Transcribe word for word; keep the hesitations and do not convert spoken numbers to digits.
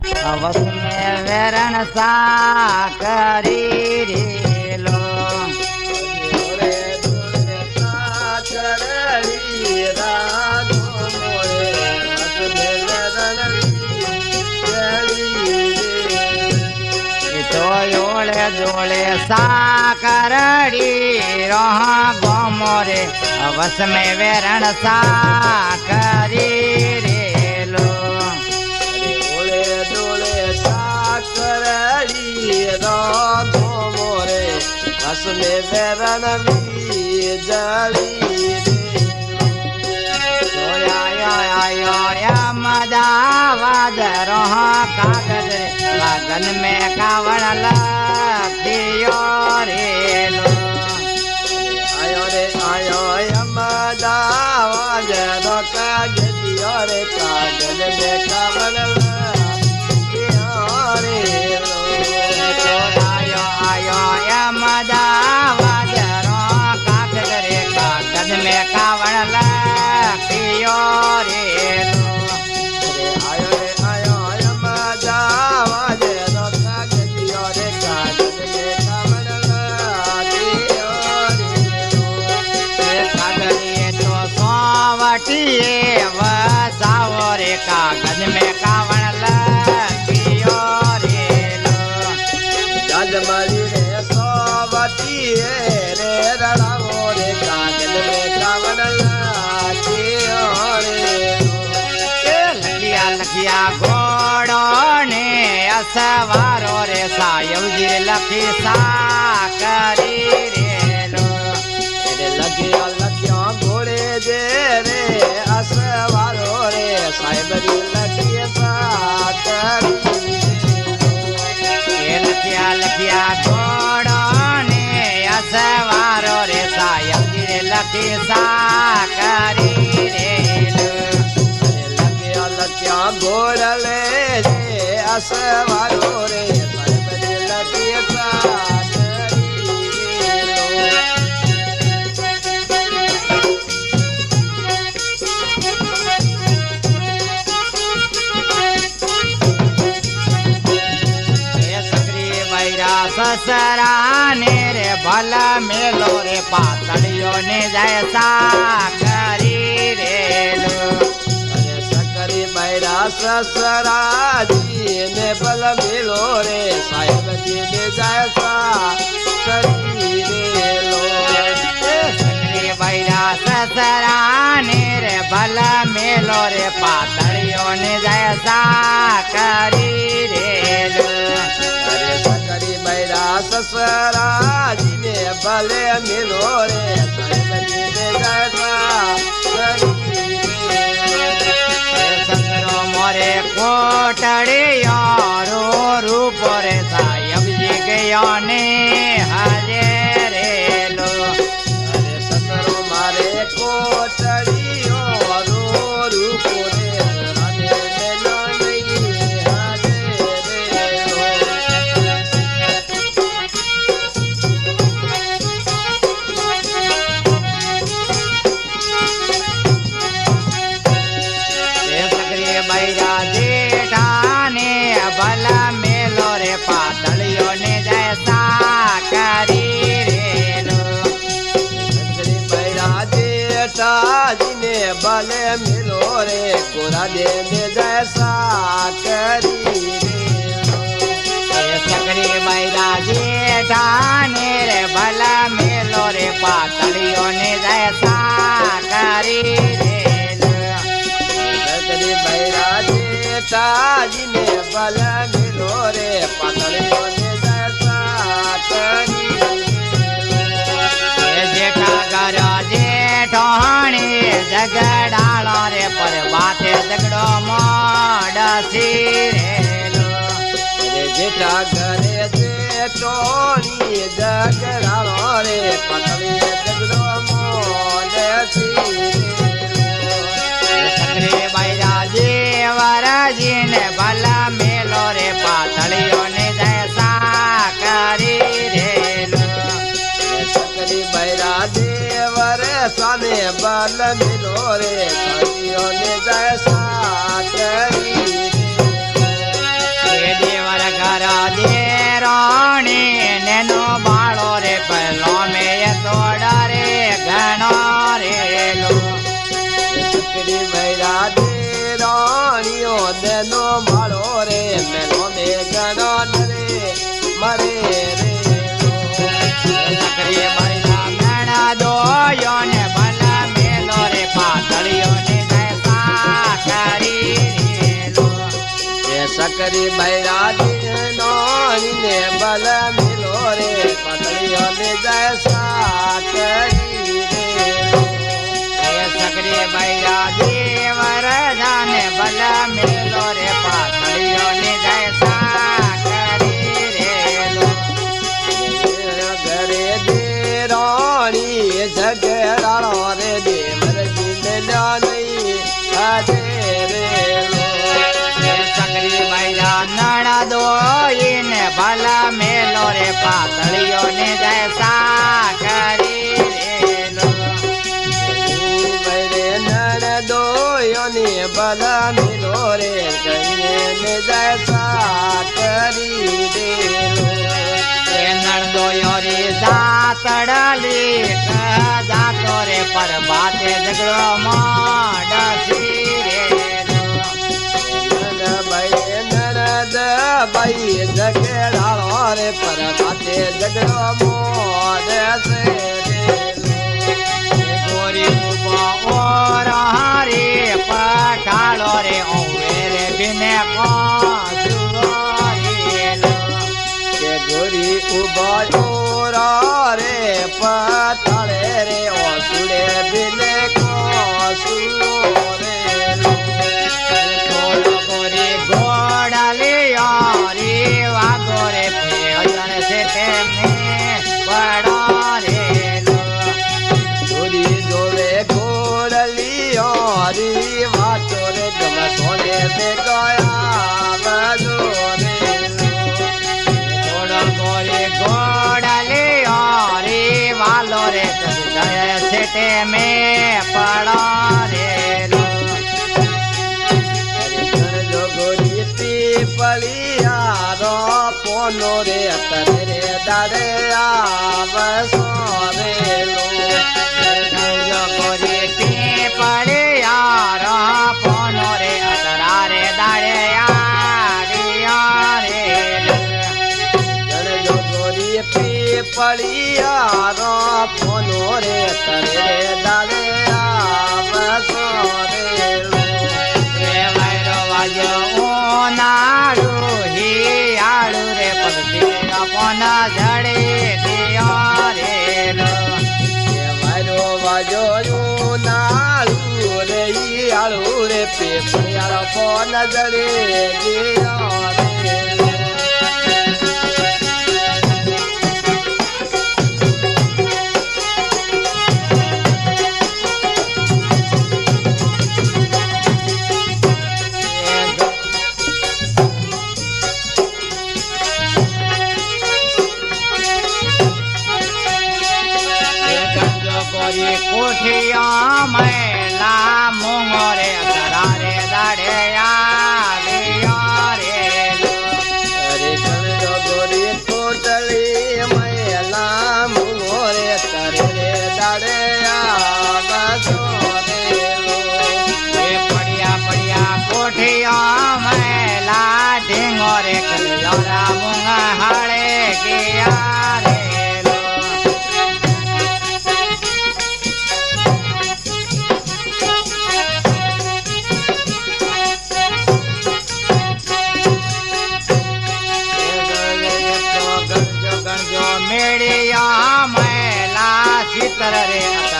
वस में वेरण सा करी रेलो जोड़े जोड़े सा करड़ी रहा गोमोरे वस में वेरण सा करी रेलो ओले डोले सा करड़ी रहा गोमोरे वस में वेरण भी जड़ी मदावाद रहा कागज लगन में कावड़ लियो रेलो आयो रे आयो मदावाद रो कागज रे कागज में कावड़ लियो रेलो आयो आयो मदावाद रो कागज रे कागज में कावड़ लियो रेलो वसावो रे कागज में कावड़ लियो रेलो जजमली रे सोवती रे रड़ावो रे कागज में कावड़ लियो रेलो लखिया लखिया घोड़ो ने असवारो रे सायव जी लखी सा करी रेलो लखिया लखिया घोड़े जे रे असवारो रे साहेब जी लखिया सा करी लखिया लखिया घोड़ो ने असवारो रे सायव जी लखी सा करी रेलो लखिया लखिया घोड़ले रे असवारो रे साहेब जी लखिया सा ससराने रे भला मेलो रे पातड़ियों ने जैसा करी रेलो अरे सकरी बैरा ससरा जी ने बल मेलो रे साहेब जी ने जैसा करी रेलो सकरी बैरा ससराने रे भला मेलो रे पातड़ियों ने जैसा करी रेलो ससरा जी ने भले मिलो रे साहेब जी ने जैसा ससरो मोरे कोटड़ियो रो रूप रे साहेब जी गयो ने हजे रेलो अरे ससरो मारे कोटड़ियो रो रूप रे भला मेलो रे पातड़ियों ने जैसा करी रेलो बैरा जेठा जी ने भले मिलो रे कोरा दे ने जैसा करी सकरी बैरा जेठा ने रे भला मेलो रे पातड़ियों ने जैसा करी रेलो सकरी बैरा जेठा जी ने बल मिलो रे पातड़ियों ने जैसा करी जेठा घर जेठोणी झगड़ालो रे पर बाते झगड़ो मोडसी रेलो रे जेठा घरे जेठोणी झगड़ालो रे पातड़ियों झगड़ो मोडसी सकरे बैरा जेवर जी ने भला मेलो रे पातड़ियों ने जैसा करी रेलो सकरी बैरा देवर साने बल मिलो रे पातड़ियों ने जैसा करी રે મેલો ને ગણો રે મરે રે સકરી બૈરા મેણા દોયો ને ભલા મેલો રે પાતળિયો ને જૈસા કરી રેલો એ સકરી બૈરા નાની ને બલ મેલો રે પાતળિયો ને જૈસા કરી રેલો એ સકરી બૈરા દેવર જાને ભલા મેલો રે પાતળિયો ને જૈસા કરી રેલો ઘરે દે રાણી ઝઘડાળો રે દેવર જીલ્યા નહીં હજે રેલો એ સકરી બૈરા નણા દોઈને ભલા મેલો રે પાતળિયો ને જૈસા કરી રેલો બરે નણ દોયોને બલ મિલો રે કહીને ને જૈસા કરી દેલો એ નણદોયો રે જાતડલી જાતો રે પર બાતે ઝઘડો માંડસી રેલો નણ ભાઈ નણદ ભાઈ ઝઘડાળો રે પર બાતે ઝઘડો મોડ છે એ ગોરી ઉભો ઓર હારે પઠાળો રે ઓવે રે બિને કોસુરો રેલો કે ગોરી ઉભો રા રે પથાળે રે ઓસુડે બિલે કોસુરો રે થોડો ગોરી ગોડાલિયો રે વાગો રે ફેજન છે તેમને પડો રેલો ગોરી જોવે ગોડલી હરી વાતો રે ગમ સોને બે ગયા બજો રે થોડો ગોરી ગોડાલિયો રે વાલો રે જય છે તેમે પડો રેલો જો ગોરી પીપળિયા રો પોનો રે તરે રે દાડે આવસો રે લો જો ગોરી પીપળે યાર પોનો રે અતરા રે દાડે આવ્યો રેલો જો ગોરી પીપળિયા રો પોનો રે તરે રે દાડે આવસો રે લો એ વાયરો વાજો ઓનાળુ હિયાળુ રે પગથી પોન જડે દિયો રેલો વાયરો વાજો નાળુ રે આળુ રે પેપળિયાળો ફોન જડે ગયો રે ગોરી કોઠિયા મેલા મોંગો રે અતરા રે દાડે આવ્યો રેલો અરે ગણજો ગોરી કોટલી મયલા મુગોરે તરે રે દાડે આવસો રેલો એ પડ્યા પડ્યા કોઠિયા મેલા ઢીંગો રે કલિયોરા મૂંગા હાળે ગયા રેલો ગણજો ગણજો મેળિયા મેલા ચિત્ર રે